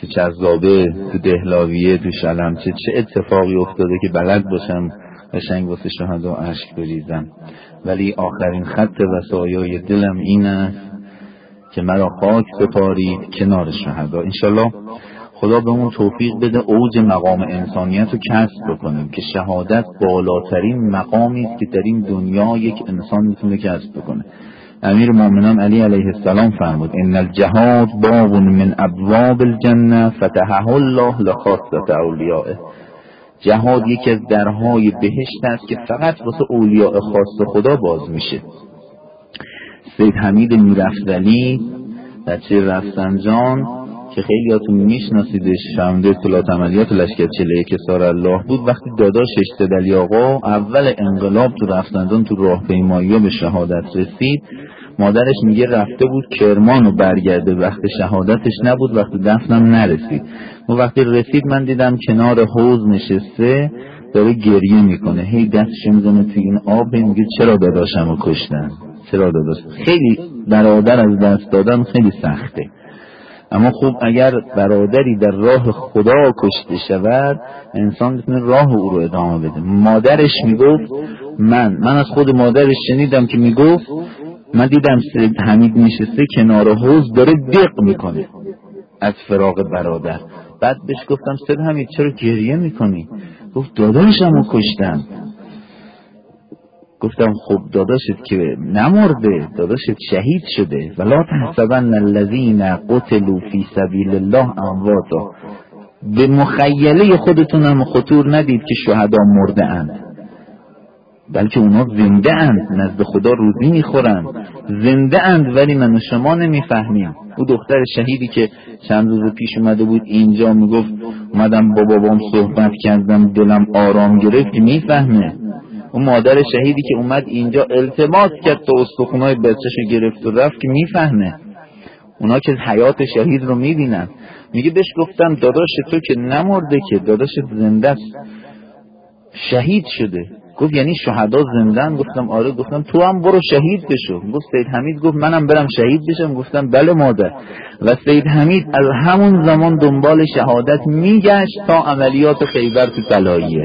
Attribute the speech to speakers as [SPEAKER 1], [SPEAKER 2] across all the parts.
[SPEAKER 1] تو چذابه، تو دهلاویه، تو شلمچه چه اتفاقی افتاده که بلد باشم قشنگ واسه شهدا اشک بریزم. ولی آخرین خط وصایای دلم این است که مرا خاک سپارید کنار شهدا. انشالله خدا بهمون توفیق بده اوج مقام انسانیت رو کسب بکنیم که شهادت بالاترین مقامی است که در این دنیا یک انسان میتونه کسب بکنه. امیر مومنان علی علیه السلام فرمود ان الجهاد باب من ابواب الجنه فتحه الله لخاصه اولیائه. جهاد یکی از درهای بهشت است که فقط واسه اولیاء خاص خدا باز میشه. سید حمید میرفتلی بچه رفسنجان که خیلیاتون میشناسیدش، فرمانده اطلاعات عملیات لشکر 41 سار الله بود، وقتی داداشش سیدعلی آقا اول انقلاب تو رفسنجان تو راهپیمایی به شهادت رسید، مادرش میگه رفته بود کرمان و برگرده، وقت شهادتش نبود، وقت دفنم نرسید. و وقتی رسید من دیدم کنار حوض نشسته داره گریه میکنه، هی دستش میزنه توی این آب، میگه چرا داداشمو کشتن، چرا داداش. خیلی برادر از دست دادن خیلی سخته، اما خوب اگر برادری در راه خدا کشته شود انسان میتونه راه او رو ادامه بده. مادرش میگفت من از خود مادرش شنیدم که میگفت من دیدم سید حمید نشسته کنار حوض داره دق میکنه از فراق برادر. بعد بهش گفتم سید حمید چرا گریه میکنی؟ گفت داداشمو کشتن. گفتم خب داداشت که نمرده، داداشت شهید شده. ولا تحسبن الذین قتلوا فی سبیل الله امواتا. به مخیله خودتون هم خطور ندید که شهدا مرده اند، بلکه اونا زنده اند، نزد خدا روزی میخورند، زنده اند، ولی من و شما نمیفهمیم. او دختر شهیدی که چند روز پیش اومده بود اینجا میگفت اومدم با بابام صحبت کردم دلم آرام گرفت، میفهمه. اون مادر شهیدی که اومد اینجا التماس کرد تا استخونای بچه‌شو گرفت و رفت، که میفهمه. اونا که حیات شهید رو میبینن. میگه بهش گفتم داداش تو که نمرده که، داداشت زنده است، شهید شده. گفت یعنی شهدا زندن؟ گفتم آره. گفتم تو هم برو شهید بشو. گفت سید حمید گفت منم برم شهید بشم؟ گفتم بله مادر. و سید حمید از همون زمان دنبال شهادت میگشت تا عملیات خیبر تو طلاییه،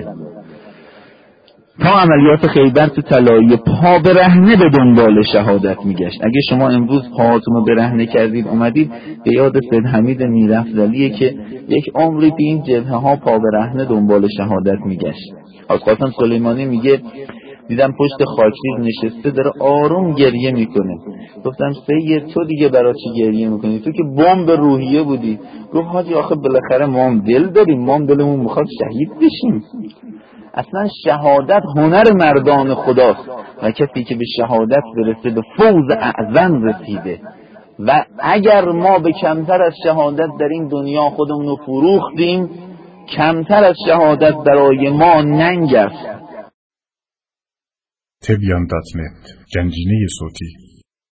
[SPEAKER 1] پا برهنه به دنبال شهادت میگشت. اگه شما امروز پاهاتون رو برهنه کردید اومدید، به یاد سید حمید میرفتلیه که یک عمری تو این جبهه ها پا برهنه دنبال شهادت میگشت. از قاسم سلیمانی میگه دیدم پشت خاکریز نشسته داره آروم گریه میکنه. گفتم سید تو دیگه برای چی گریه میکنی؟ تو که بمب روحیه بودی. گفت حاجی آخه بالاخره ما هم دل داریم، ما هم دلمون میخواد شهید بشیم. اصلا شهادت هنر مردان خداست و کسی که به شهادت برسه به فوز اعظم رسیده. و اگر ما به کمتر از شهادت در این دنیا خودمون رو فروختیم، کمتر از شهادت برای ما ننگ است.
[SPEAKER 2] تبیان.net گنجینه صوتی